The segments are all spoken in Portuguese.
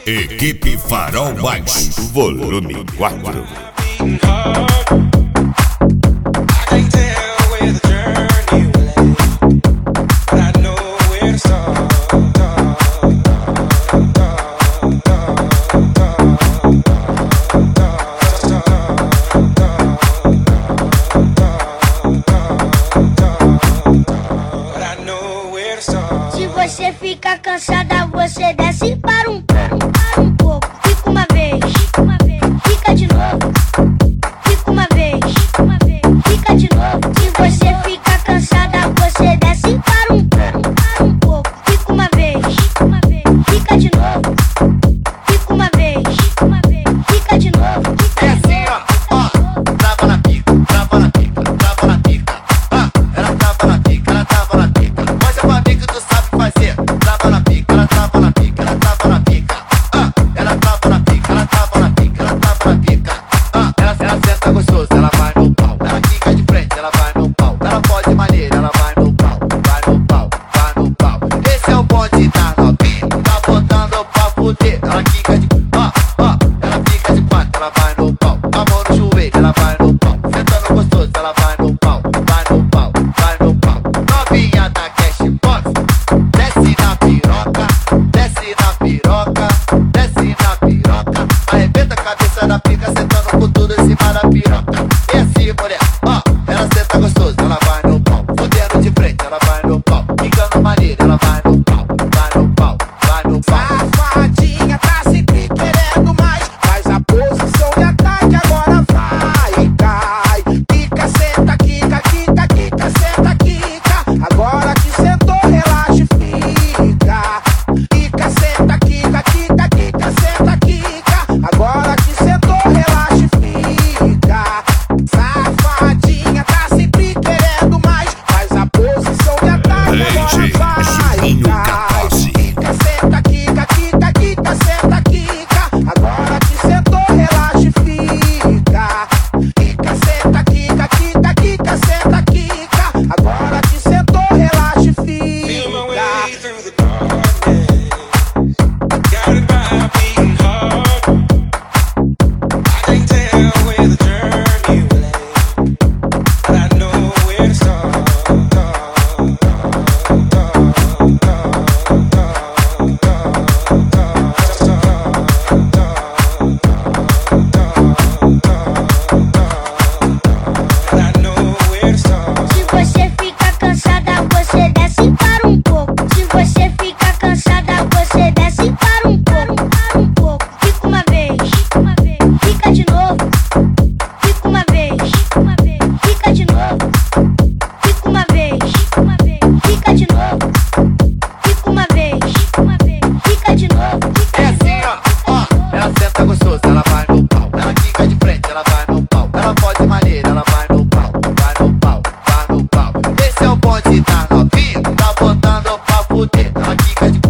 Equipe Farol Baixo, volume 4. Se você fica cansada, você desce para um pouco. Fica uma vez, fica de novo. Fica uma vez, fica de novo. Se você fica cansada, você desce para um pouco. Fica uma vez, fica de novo. Fica uma vez, fica de novo. É assim, ó, trava na pica, trava na pica, trava na pica. Ela trava na pica, ela trava na pica. Mostra pra mim que tu sabe fazer. Trava na pica, ela trava na pica, ela trava na pica. Ela trava na pica, ela trava na pica, ela trava na pica. Ela senta gostoso, ela vai no pau. Ela fica de frente, ela vai no pau. Ela pode maneira, ela vai no pau, vai no pau, vai no pau. Esse é o bonde da novinha, tá botando pra fuder. Ela fica de, ela fica de quatro, ela vai no pau. A mão no joelho, ela vai no pau. Sentando gostoso, ela vai no pau, vai no pau, vai no pau. Novinha da Cashbox, desce na piroca, desce na piroca, desce na piroca. Arrebenta a cabeça da pica, sentando com tudo em cima da piroca. E assim, mulher, ela senta gostoso, ela vai no pau. Fudendo de frente, ela vai no pau. Ficando maneira, ela vai no pau, vai no pau, vai no pau. Safadinha, tá sempre querendo mais. Faz a posição de ataque, agora vai, cai. Quica, senta, quica, quica, quica, senta, quica. Agora que sentou, relaxa e fica. Quica, senta, quica, quica, quica, senta, quica. Agora que sentou, relaxa e fica. Safadinha, tá sempre querendo mais. Faz a posição de ataque, agora vai, Juninho cai. 14. Quica, senta, quica, quica, quica, senta, quica. Agora que sentou, relaxa e fica. Quica, senta, quica, quica, quica, senta, quica. Agora que sentou, relaxa e Feel my fica. way through the darkness, guided by a beating heart. I can't tell where the journey will end, but I know where to start. And I know where to start. Se você fica cansada, você desce para um pouco. Se você fica cansada, você desce para um pouco. Fica uma vez, fica de novo. Fica uma vez, fica de novo. Fica uma vez, fica de novo. Fica uma vez, fica de novo. É assim, ó, ela senta gostoso, ela vai no pau. Ela fica de frente, ela vai no pau. Ela pode maneira, ela vai no pau, vai no pau, vai no pau. Esse é o bonde da novinha, tá botando pra fuder. Ela fica de,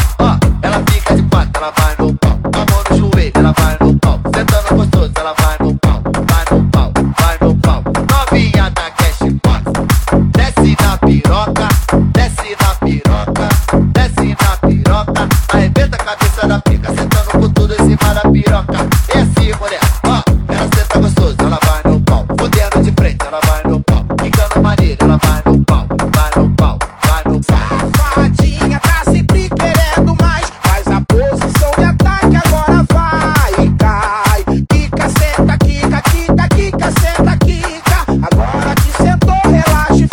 ela fica de quatro, ela vai no pau. A mão no joelho, ela vai no pau. Sentando gostoso, ela vai no pau, vai no pau, vai no pau. Novinha da Cashbox, desce na piroca, desce na piroca, desce na piroca. Arrebenta a cabeça da pica, sentando com tudo em cima da piroca. E assim, mulher, ela senta gostoso, ela vai no pau. Fudendo de frente, ela vai no pau. Ficando maneira, ela vai no pau, vai no pau, vai no pau. Safadinha, tá sempre querendo mais. Faz a posição de ataque, agora vai, cai. Quica, senta, quica, quica, quica, senta, quica. Agora que sentou, relaxa e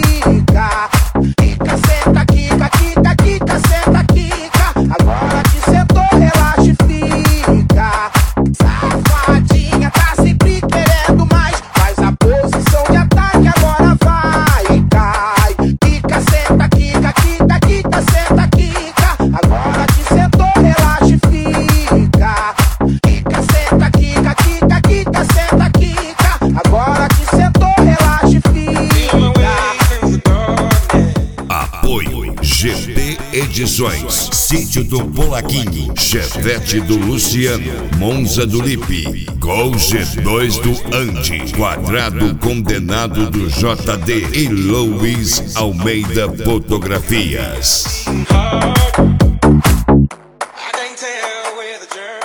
fica. Quica, senta, quica, quica, quica, senta, quica. Agora que sentou, relaxa e fica. Safadinha, tá sempre querendo mais. Faz a posição de ataque, agora vai, cai. Quica, senta, quica, quica, quica, senta, quica. Agora que sentou, relaxa e fica. Quica, senta, quica, quica, quica, senta, quica. Agora que sentou, relaxa e Feel my fica. way through the darkness. Apoio GP Edições, Sítio do Polaquinho, Chevette do Luciano, Monza do Lipe, Gol G2 do Andy, Quadrado Condenado do JD e Luiz Almeida Fotografias. I can't tell where the journey